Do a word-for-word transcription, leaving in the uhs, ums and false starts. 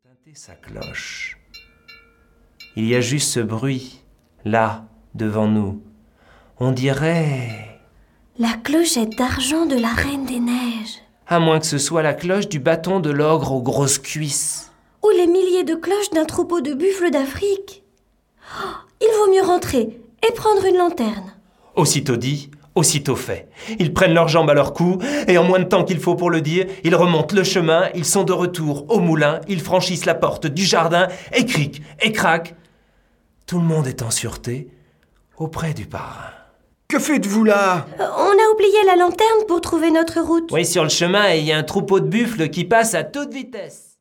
Tinter sa cloche. Il y a juste ce bruit, là, devant nous. On dirait... La clochette d'argent de la Reine des Neiges. À moins que ce soit la cloche du bâton de l'ogre aux grosses cuisses. Ou les milliers de cloches d'un troupeau de buffles d'Afrique. Oh, il vaut mieux rentrer et prendre une lanterne. Aussitôt dit, aussitôt fait. Ils prennent leurs jambes à leur cou, et en moins de temps qu'il faut pour le dire, ils remontent le chemin, ils sont de retour au moulin, ils franchissent la porte du jardin, et cric, et crac. Tout le monde est en sûreté, auprès du parrain. Que faites-vous là ? Euh, on a oublié la lanterne pour trouver notre route. Oui, sur le chemin, il y a un troupeau de buffles qui passe à toute vitesse.